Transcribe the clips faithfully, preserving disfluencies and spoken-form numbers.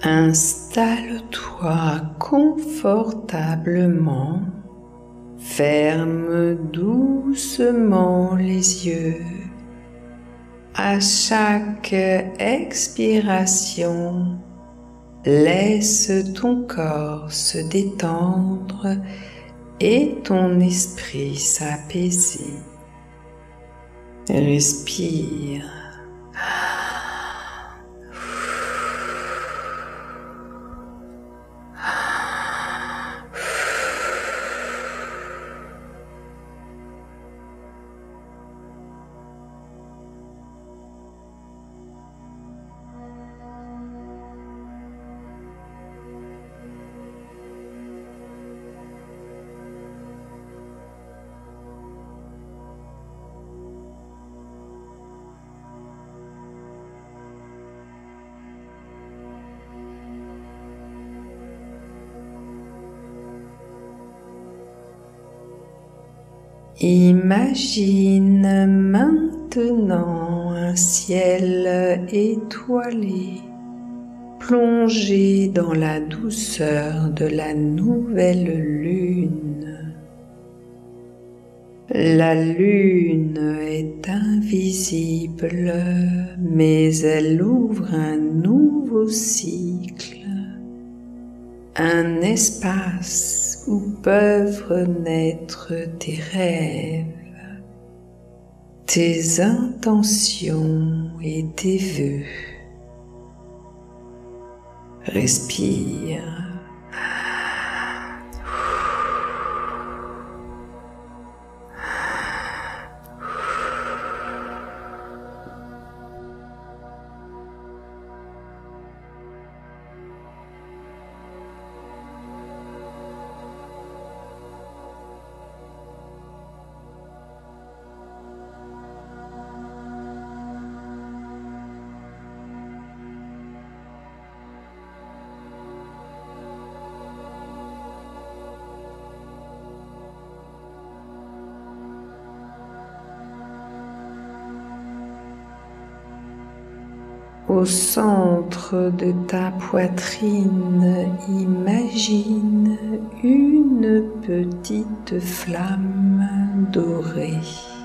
Installe-toi confortablement, ferme doucement les yeux. À chaque expiration, laisse ton corps se détendre et ton esprit s'apaiser. Respire. Imagine maintenant un ciel étoilé, plongé dans la douceur de la nouvelle lune. La lune est invisible, mais elle ouvre un nouveau cycle, un espace où peuvent naître tes rêves, tes intentions et tes vœux. Respire. Au centre de ta poitrine, imagine une petite flamme dorée.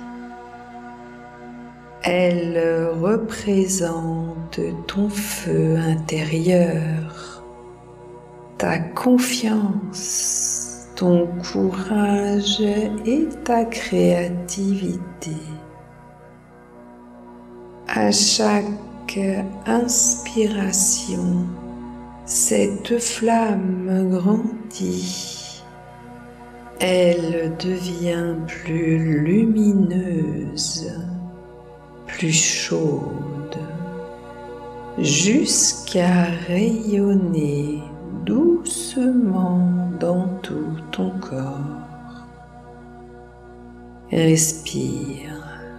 Elle représente ton feu intérieur, ta confiance, ton courage et ta créativité. À chaque inspiration, cette flamme grandit. Elle devient plus lumineuse, plus chaude, jusqu'à rayonner doucement dans tout ton corps. Respire.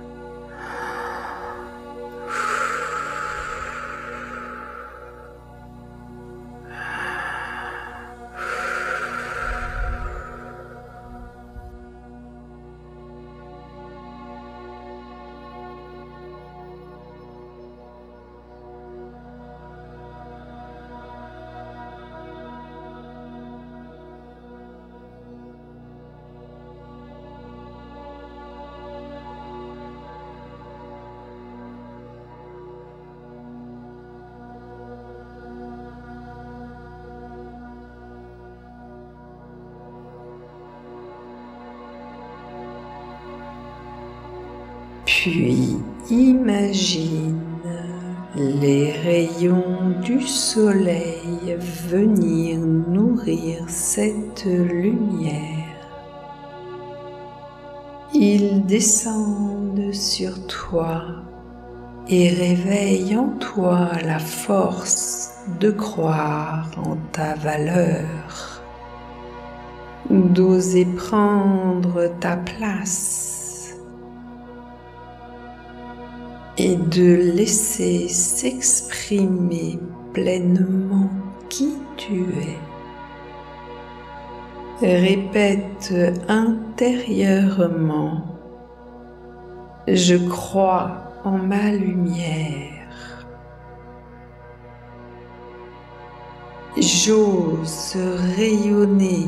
Puis imagine les rayons du soleil venir nourrir cette lumière. Ils descendent sur toi et réveillent en toi la force de croire en ta valeur, d'oser prendre ta place et de laisser s'exprimer pleinement qui tu es. Répète intérieurement: je crois en ma lumière. J'ose rayonner.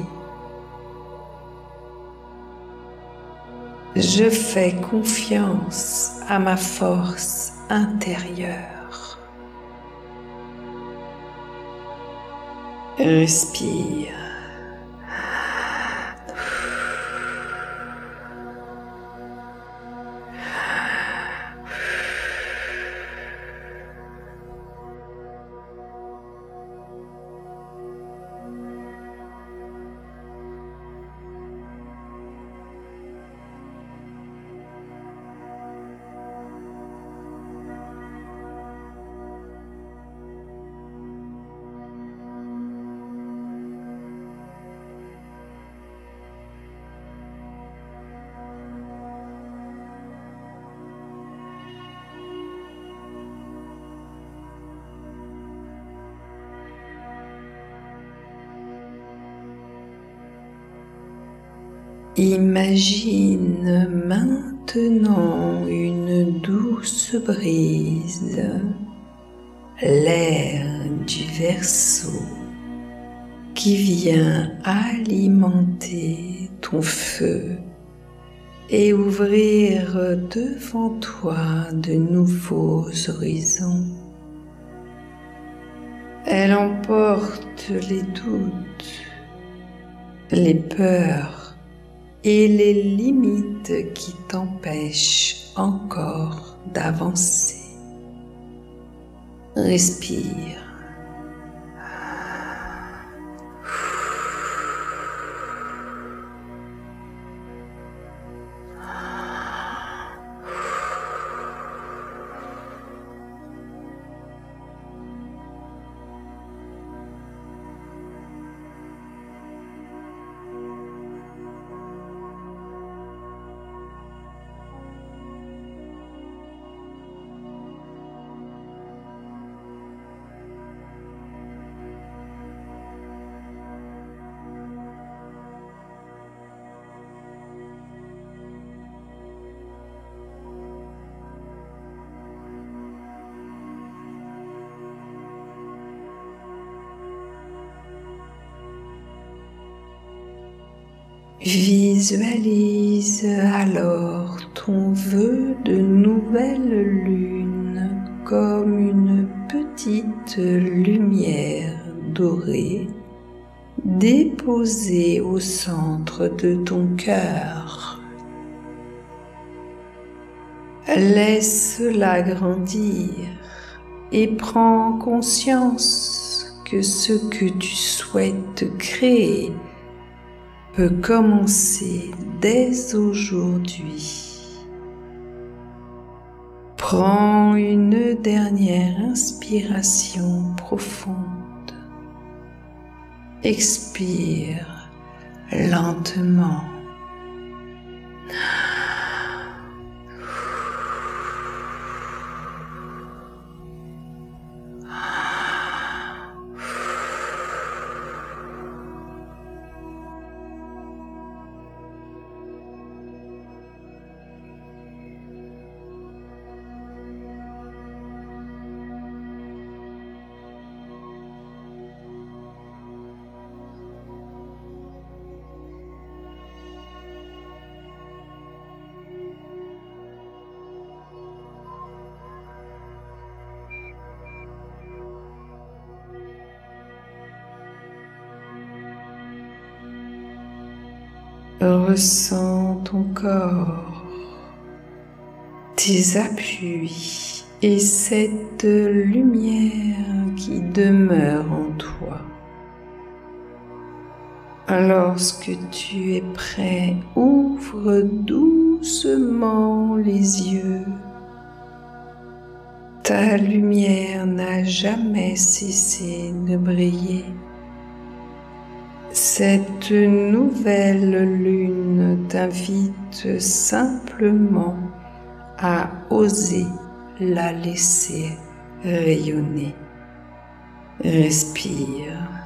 Je fais confiance à ma force intérieure. Respire. Imagine maintenant une douce brise, l'air du Verseau qui vient alimenter ton feu et ouvrir devant toi de nouveaux horizons. Elle emporte les doutes, les peurs et les limites qui t'empêchent encore d'avancer. Respire. Visualise alors ton vœu de nouvelle lune comme une petite lumière dorée déposée au centre de ton cœur. Laisse-la grandir et prends conscience que ce que tu souhaites créer peut commencer dès aujourd'hui. Prends une dernière inspiration profonde. Expire lentement. Ressens ton corps, tes appuis et cette lumière qui demeure en toi. Lorsque tu es prêt, ouvre doucement les yeux. Ta lumière n'a jamais cessé de briller. Cette nouvelle lune t'invite simplement à oser la laisser rayonner. Respire.